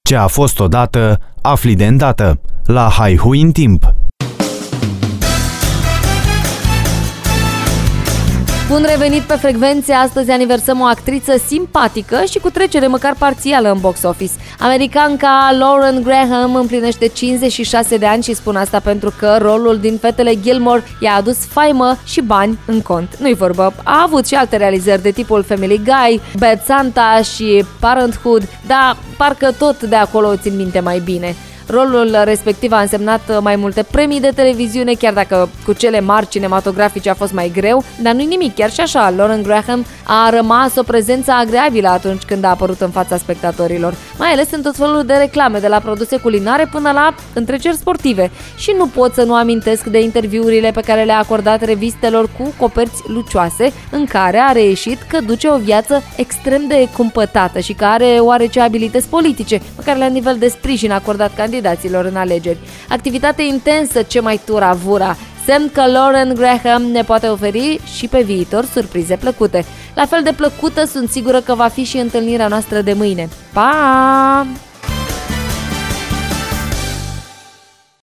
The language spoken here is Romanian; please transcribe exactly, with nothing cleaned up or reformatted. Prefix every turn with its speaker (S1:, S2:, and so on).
S1: Ce a fost odată, afli de îndată. La Haihui în timp.
S2: Bun revenit pe frecvențe, astăzi aniversăm o actriță simpatică și cu trecere măcar parțială în box office. Americanca Lauren Graham împlinește cincizeci și șase de ani și spun asta pentru că rolul din Fetele Gilmore i-a adus faimă și bani în cont. Nu-i vorbă, a avut și alte realizări de tipul Family Guy, Bad Santa și Parenthood, dar parcă tot de acolo o țin minte mai bine. Rolul respectiv a însemnat mai multe premii de televiziune, chiar dacă cu cele mari cinematografice a fost mai greu, dar nu-i nimic, chiar și așa, Lauren Graham a rămas o prezență agreabilă atunci când a apărut în fața spectatorilor, mai ales în tot felul de reclame, de la produse culinare până la întreceri sportive. Și nu pot să nu amintesc de interviurile pe care le-a acordat revistelor cu coperți lucioase, în care a reieșit că duce o viață extrem de cumpătată și că are oarece abilități politice, măcar la nivel de sprijin acordat candidaților în alegeri. Activitate intensă, ce mai tura-vura, semn că Lauren Graham ne poate oferi și pe viitor surprize plăcute. La fel de plăcută sunt sigură că va fi și întâlnirea noastră de mâine. Pa!